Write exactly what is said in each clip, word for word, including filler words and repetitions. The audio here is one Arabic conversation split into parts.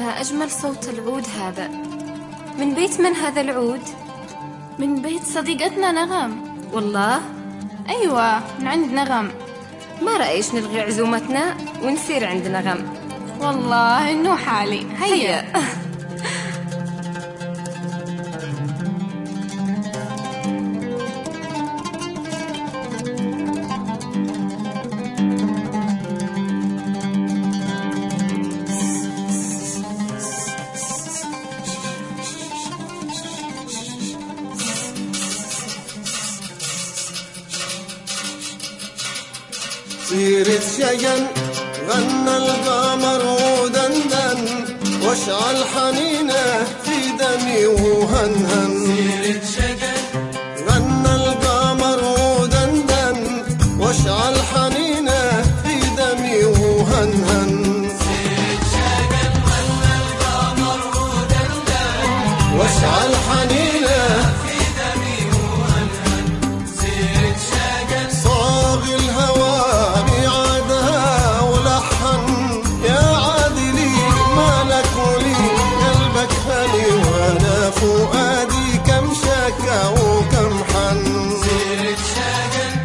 على أجمل صوت العود هذا. من بيت من هذا العود؟ من بيت صديقتنا نغم. والله؟ أيوة، من عند نغم. ما رأيش نلغي عزومتنا ونسير عند نغم؟ والله إنه حالي. هيا, هيا. سيرة شجن غنى القمر ودندن واشعل حنينه في دمي وهنهن. سيرة شجن غنى القمر ودندن واشعل حنينه في دمي وهنهن. سيرة شجن غنى القمر ودندن واشعل حنينه في دمي وهنهن. سيرة شجن صاغ الهوى فؤادي كم شكا وكم حن. سيرة شجن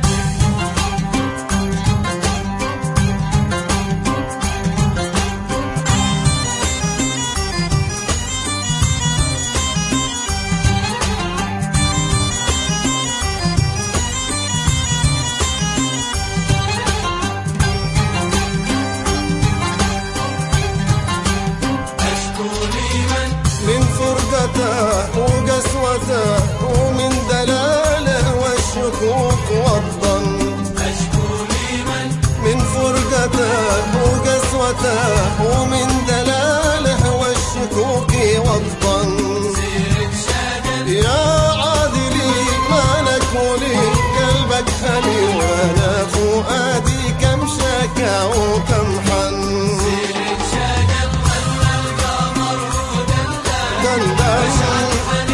وقسوته ومن دلاله والشكوك والظن. أشكو لمن من فرقته وقسوته ومن دلاله والشكوك والظن. سيرة شجن يا عادلي مالك ولي قلبك هني وانا فؤادي كم شكا وكم حن. سيرة شجن غنى القمر ودندن دندن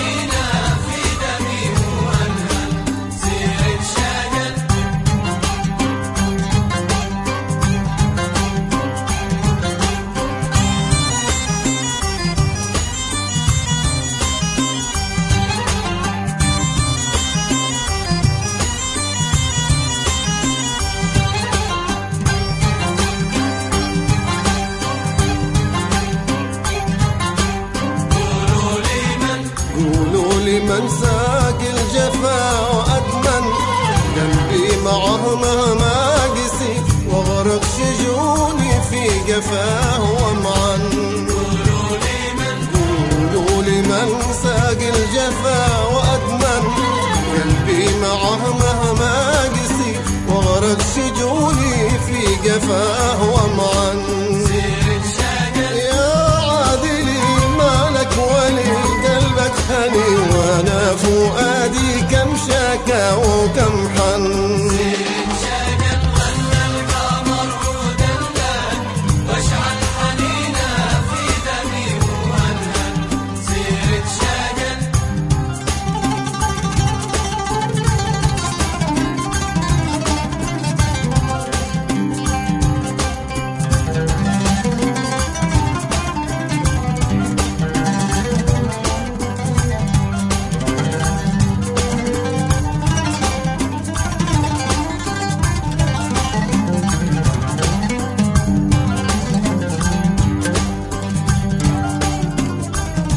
من ساق الجفا وأدمن قلبي معه مهما قسي وغرق شجوني في قفاه ومعن. قولوا لي من قولوا لي من ساق الجفا وأدمن قلبي معه مهما قسي وغرق شجوني في قفاه ومعن. سيرة شجن يا عادلي مالك ولي قلبك هني وانا فؤادي كم شكا وكم حن. سيرة شجن غنى القمر ودندن واشعل حنينه في دمي وهنهن. سيرة شجن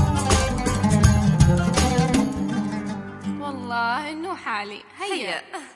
والله إنه حالي. هيا, هيا.